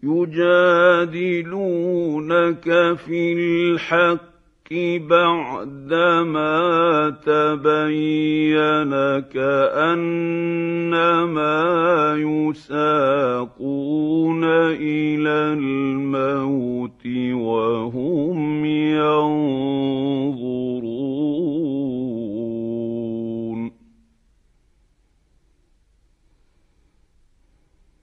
يجادلونك في الحق بعدما تبين كأنما يساقون إلى